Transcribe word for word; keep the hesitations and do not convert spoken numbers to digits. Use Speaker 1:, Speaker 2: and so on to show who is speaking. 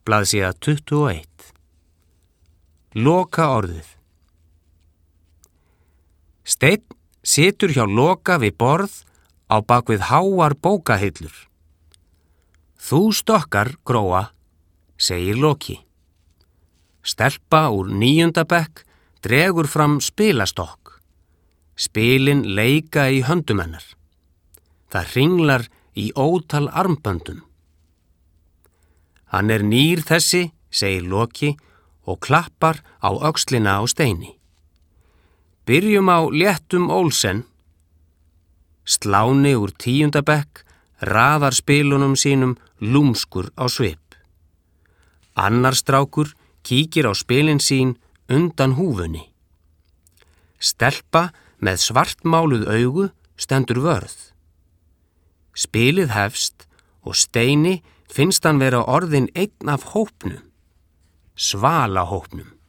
Speaker 1: blaðsíða tuttugu og eitt. Loka orðið. Steinn situr hjá Loka við borð á bakvið háar bókahillur. Þú stokkar, Gróa, segir Loki. Stelpa úr níunda bekk dregur fram spilastokk. Spilin leika í höndum hennar. Það hringlar í ótal armböndum. Hann er nýr þessi, segir Loki og klappar á öxlina á Steini. Byrjum á léttum Olsen. Sláni úr tíunda bekk raðar spilunum sínum lúmskur á svip. Annar strákur kíkir á spilin sín undan húfunni. Stelpa með svartmáluð augu stendur vörð. Spilið hefst og Steini finnst hann vera orðinn einn af hópnum, Svalahópnum.